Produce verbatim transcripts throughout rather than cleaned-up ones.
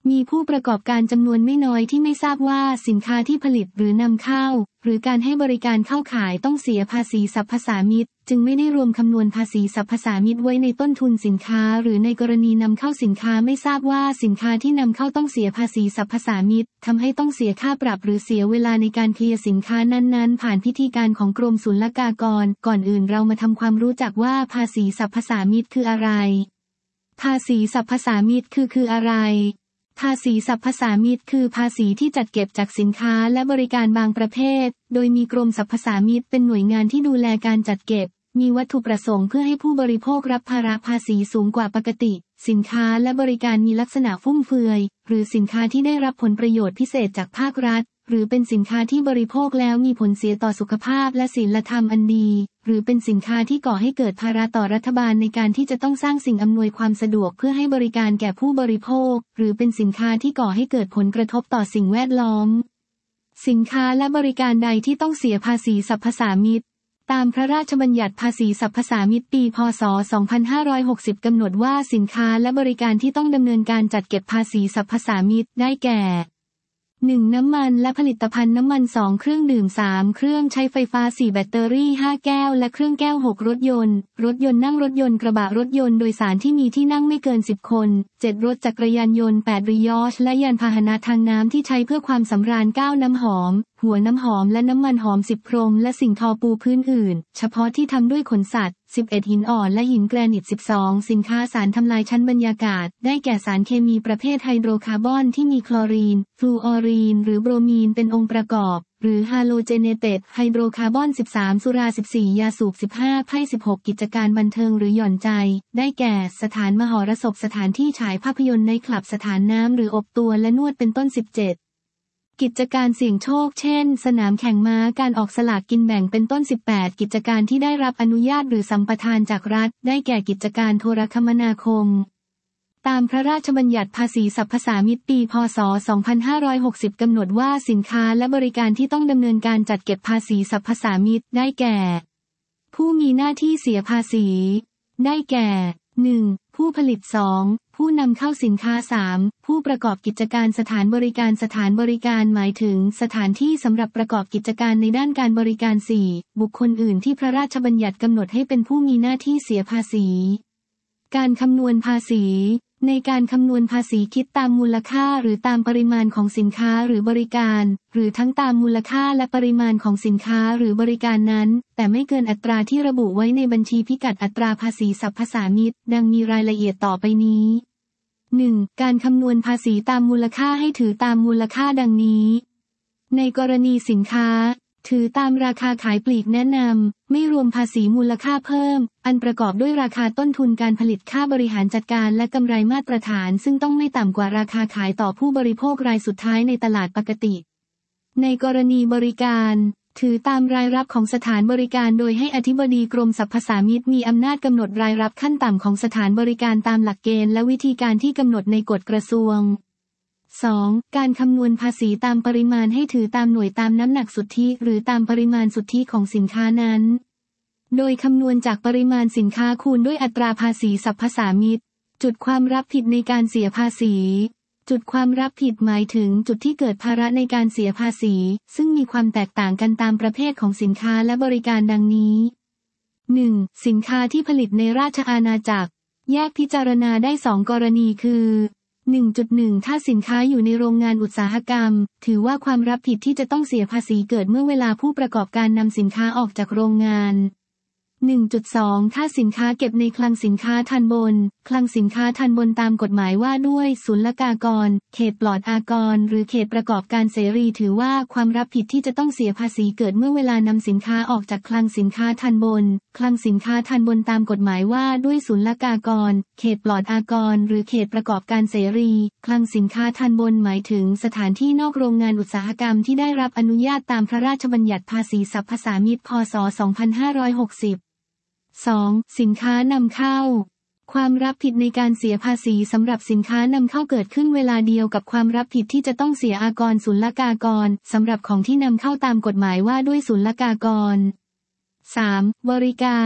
มีผู้ประกอบการจำนวนไม่น้อยที่ไม่ทราบว่าสินค้าที่ผลิตหรือนำเข้าหรือการให้บริการเข้าขายต้องเสียภาษีสรรพสามิตจึงไม่ได้รวมคำนวณภาษีสรรพสามิตไว้ในต้นทุนสินค้าหรือในกรณีนำเข้าสินค้าไม่ทราบว่าสินค้าที่นำเข้าต้องเสียภาษีสรรพสามิตทำให้ต้องเสียค่าปรับหรือเสียเวลาในการเคลียร์สินค้านั้นๆผ่านพิธีการของกรมศุลกากรก่อนอื่นเรามาทำความรู้จักว่าภาษีสรรพสามิตคืออะไรภาษีสรรพสามิตคือคืออะไรภาษีสรรพสามิตคือภาษีที่จัดเก็บจากสินค้าและบริการบางประเภทโดยมีกรมสรรพสามิตเป็นหน่วยงานที่ดูแลการจัดเก็บมีวัตถุประสงค์เพื่อให้ผู้บริโภครับภาระภาษีสูงกว่าปกติสินค้าและบริการมีลักษณะฟุ่มเฟือยหรือสินค้าที่ได้รับผลประโยชน์พิเศษจากภาครัฐหรือเป็นสินค้าที่บริโภคแล้วมีผลเสียต่อสุขภาพและศีลธรรมอันดีหรือเป็นสินค้าที่ก่อให้เกิดภาระต่อรัฐบาลในการที่จะต้องสร้างสิ่งอำนวยความสะดวกเพื่อให้บริการแก่ผู้บริโภคหรือเป็นสินค้าที่ก่อให้เกิดผลกระทบต่อสิ่งแวดล้อมสินค้าและบริการใดที่ต้องเสียภาษีสรรพสามิตตามพระราชบัญญัติภาษีสรรพสามิตปีพ.ศ. สองพันห้าร้อยหกสิบกำหนดว่าสินค้าและบริการที่ต้องดำเนินการจัดเก็บภาษีสรรพสามิตได้แก่หนึ่งน้ำมันและผลิตภัณฑ์น้ำมันสองเครื่องดื่มสามเครื่องใช้ไฟฟ้าสี่แบตเตอรี่ห้าแก้วและเครื่องแก้วหกรถยนต์รถยนต์นั่งรถยนต์กระบะรถยนต์โดยสารที่มีที่นั่งไม่เกินสิบคนเจ็ดรถจักรยานยนต์แปดริยอชและยานพาหนะทางน้ำที่ใช้เพื่อความสำราญเก้าน้ำหอมหัวน้ำหอมและน้ำมันหอมสิบพรมและสิ่งทอปูพื้นอื่นเฉพาะที่ทำด้วยขนสัตว์สิบเอ็ดหินอ่อนและหินแกรนิตสิบสองสินค้าสารทำลายชั้นบรรยากาศได้แก่สารเคมีประเภทไฮโดรคาร์บอนที่มีคลอรีนฟลูออรีนหรือโบรมีนเป็นองค์ประกอบหรือฮาโลเจเนเต็ดไฮโดรคาร์บอนสิบสามสุราสิบสี่ยาสูบสิบห้าไพ่สิบหกกิจการบันเทิงหรือหย่อนใจได้แก่สถานมหรสพสถานที่ฉายภาพยนตร์ในคลับสถานน้ำหรืออบตัวและนวดเป็นต้นสิบเจ็ดกิจการเสี่ยงโชคเช่นสนามแข่งม้าการออกสลากกินแบ่งเป็นต้นสิบแปดกิจการที่ได้รับอนุญาตหรือสัมปทานจากรัฐได้แก่กิจการโทรคมนาคมตามพระราชบัญญัติภาษีสรรพสามิตปีพ.ศ. สองพันห้าร้อยหกสิบกำหนดว่าสินค้าและบริการที่ต้องดำเนินการจัดเก็บภาษีสรรพสามิตได้แก่ผู้มีหน้าที่เสียภาษีได้แก่ หนึ่ง. ผู้ผลิต สอง. ผู้นำเข้าสินค้า สาม. ผู้ประกอบกิจการสถานบริการสถานบริการหมายถึงสถานที่สำหรับประกอบกิจการในด้านการบริการ สี่. บุคคลอื่นที่พระราชบัญญัติกำหนดให้เป็นผู้มีหน้าที่เสียภาษีการคำนวณภาษีในการคำนวณภาษีคิดตามมูลค่าหรือตามปริมาณของสินค้าหรือบริการหรือทั้งตามมูลค่าและปริมาณของสินค้าหรือบริการนั้นแต่ไม่เกินอัตราที่ระบุไว้ในบัญชีพิกัดอัตราภาษีสรรพสามิตดังมีรายละเอียดต่อไปนี้ หนึ่ง. การคำนวณภาษีตามมูลค่าให้ถือตามมูลค่าดังนี้ในกรณีสินค้าถือตามราคาขายปลีกแนะนำไม่รวมภาษีมูลค่าเพิ่มอันประกอบด้วยราคาต้นทุนการผลิตค่าบริหารจัดการและกำไรมาตรฐานซึ่งต้องไม่ต่ำกว่าราคาขายต่อผู้บริโภครายสุดท้ายในตลาดปกติในกรณีบริการถือตามรายรับของสถานบริการโดยให้อธิบดีกรมสรรพสามิตมีอำนาจกำหนดรายรับขั้นต่ำของสถานบริการตามหลักเกณฑ์และวิธีการที่กำหนดในกฎกระทรวงสอง. การคำนวณภาษีตามปริมาณให้ถือตามหน่วยตามน้ำหนักสุทธิหรือตามปริมาณสุทธิของสินค้านั้นโดยคำนวณจากปริมาณสินค้าคูณด้วยอัตราภาษีสรรพสามิตจุดความรับผิดในการเสียภาษีจุดความรับผิดหมายถึงจุดที่เกิดภาระในการเสียภาษีซึ่งมีความแตกต่างกันตามประเภทของสินค้าและบริการดังนี้ หนึ่ง. สินค้าที่ผลิตในราชอาณาจักรแยกพิจารณาได้สองกรณีคือหนึ่งจุดหนึ่ง ถ้าสินค้าอยู่ในโรงงานอุตสาหกรรมถือว่าความรับผิดที่จะต้องเสียภาษีเกิดเมื่อเวลาผู้ประกอบการนำสินค้าออกจากโรงงาน หนึ่งจุดสอง ถ้าสินค้าเก็บในคลังสินค้าทัณฑ์บนคลังสินค้าทัณฑ์บนตามกฎหมายว่าด้วยศุลกากรเขตปลอดอากรหรือเขตประกอบการเสรีถือว่าความรับผิดที่จะต้องเสียภาษีเกิดเมื่อเวลานำสินค้าออกจากคลังสินค้าทัณฑ์บนคลังสินค้าทัณฑ์บนตามกฎหมายว่าด้วยศุลกากรเขตปลอดอากรหรือเขตประกอบการเสรีคลังสินค้าทัณฑ์บนหมายถึงสถานที่นอกโรงงานอุตสาหกรรมที่ได้รับอนุญาตตามพระราชบัญญัติภาษีสรรพสามิตพ.ศ. สองพันห้าร้อยหกสิบสอง. สินค้านำเข้าความรับผิดในการเสียภาษีสำหรับสินค้านำเข้าเกิดขึ้นเวลาเดียวกับความรับผิดที่จะต้องเสียอากรศุลกากรสำหรับของที่นำเข้าตามกฎหมายว่าด้วยศุลกากร สาม. บริการ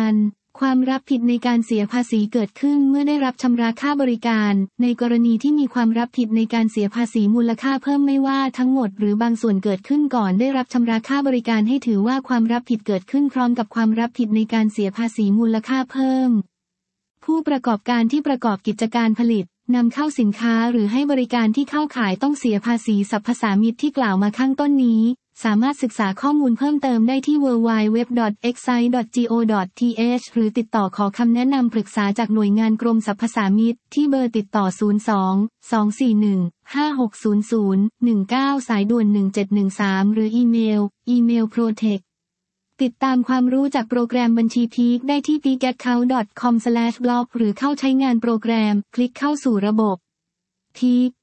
ความรับผิดในการเสียภาษีเกิดขึ้นเมื่อได้รับชำระค่าบริการในกรณีที่มีความรับผิดในการเสียภาษีมูลค่าเพิ่มไม่ว่าทั้งหมดหรือบางส่วนเกิดขึ้นก่อนได้รับชำระค่าบริการให้ถือว่าความรับผิดเกิดขึ้นพร้อมกับความรับผิดในการเสียภาษีมูลค่าเพิ่มผู้ประกอบการที่ประกอบกิจการผลิตนำเข้าสินค้าหรือให้บริการที่เข้าข่ายต้องเสียภาษีสรรพสามิตที่กล่าวมาข้างต้นนี้สามารถศึกษาข้อมูลเพิ่มเติมได้ที่ ดับเบิลยู ดับเบิลยู ดับเบิลยู ดอท เอ็กไซส์ ดอท จี โอ ดอท ที เอช หรือติดต่อขอคำแนะนำปรึกษาจากหน่วยงานกรมสรรพสามิตที่เบอร์ติดต่อ ศูนย์ สอง สอง สี่ หนึ่ง ห้า หก ศูนย์ ศูนย์ หนึ่ง เก้า สายด่วน หนึ่ง เจ็ด หนึ่ง สาม หรืออีเมล อีเมล โปรเทค ติดตามความรู้จากโปรแกรมบัญชีพีคได้ที่ พีค แอคเคาท์ ดอท คอม สแลช บล็อก หรือเข้าใช้งานโปรแกรมคลิกเข้าสู่ระบบพีค